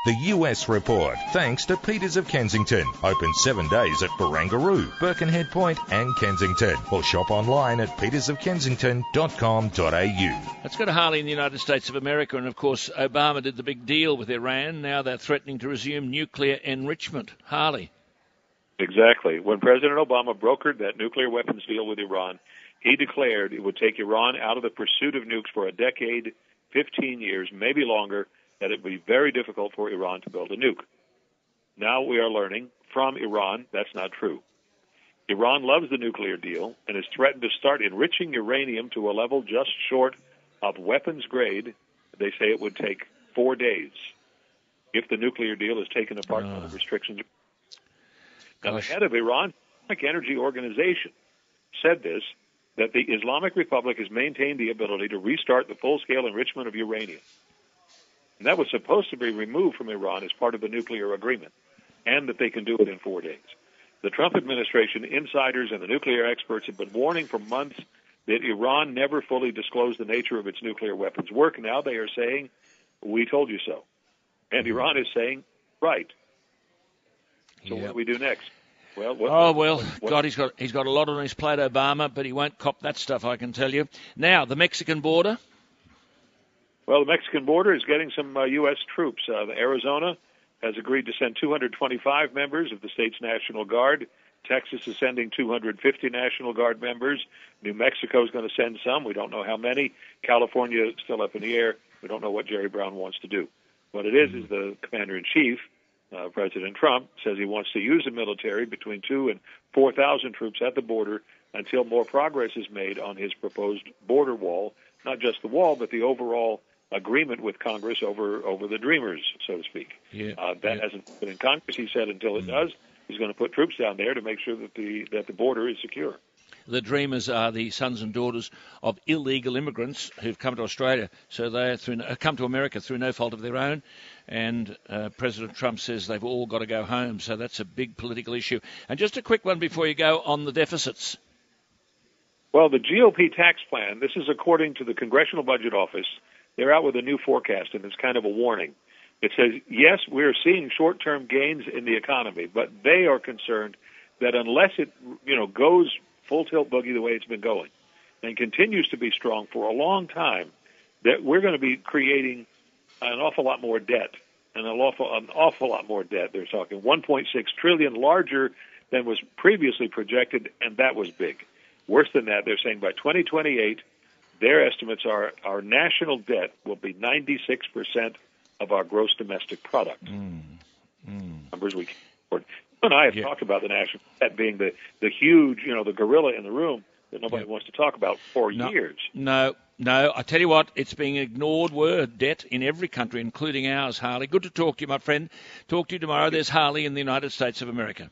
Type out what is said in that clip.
The US Report, thanks to Peters of Kensington. Open 7 days at Barangaroo, Birkenhead Point and Kensington. Or shop online at petersofkensington.com.au. Let's go to Harley in the United States of America. And, of course, Obama did the big deal with Iran. Now they're threatening to resume nuclear enrichment. Harley. Exactly. When President Obama brokered that nuclear weapons deal with Iran, he declared it would take Iran out of the pursuit of nukes for a decade, 15 years, maybe longer, that it would be very difficult for Iran to build a nuke. Now we are learning from Iran that's not true. Iran loves the nuclear deal and has threatened to start enriching uranium to a level just short of weapons grade. They say it would take 4 days if the nuclear deal is taken apart from the restrictions. Now, the head of Iran's Atomic Energy Organization said this, that the Islamic Republic has maintained the ability to restart the full-scale enrichment of uranium. And that was supposed to be removed from Iran as part of the nuclear agreement, and that they can do it in 4 days. The Trump administration, insiders, and the nuclear experts have been warning for months that Iran never fully disclosed the nature of its nuclear weapons work. Now they are saying, we told you so. And Iran is saying, right. So what do we do next? Well, God, he's got a lot on his plate, Obama, but he won't cop that stuff, I can tell you. Now, the Mexican border. Well, the Mexican border is getting some U.S. troops. Arizona has agreed to send 225 members of the state's National Guard. Texas is sending 250 National Guard members. New Mexico is going to send some. We don't know how many. California is still up in the air. We don't know what Jerry Brown wants to do. What it is the commander-in-chief, President Trump, says he wants to use the military between 2,000 and 4,000 troops at the border until more progress is made on his proposed border wall, not just the wall, but the overall agreement with Congress over the Dreamers, so to speak. That hasn't been in Congress. He said until it does, he's going to put troops down there to make sure that the border is secure. The Dreamers are the sons and daughters of illegal immigrants who've come to Australia. So they come to America through no fault of their own. And President Trump says they've all got to go home. So that's a big political issue. And just a quick one before you go on the deficits. Well, the GOP tax plan, this is according to the Congressional Budget Office. They're out with a new forecast, and it's kind of a warning. It says, yes, we're seeing short-term gains in the economy, but they are concerned that unless it goes full tilt boogie the way it's been going and continues to be strong for a long time, that we're going to be creating an awful lot more debt, an awful lot more debt. They're talking 1.6 trillion larger than was previously projected, and that was big. Worse than that, they're saying by 2028, their estimates are our national debt will be 96% of our gross domestic product. Numbers we can afford. You and I have talked about the national debt being the huge, the gorilla in the room that nobody wants to talk about for years. No, I tell you what, it's being ignored word, debt in every country, including ours, Harley. Good to talk to you, my friend. Talk to you tomorrow. There's Harley in the United States of America.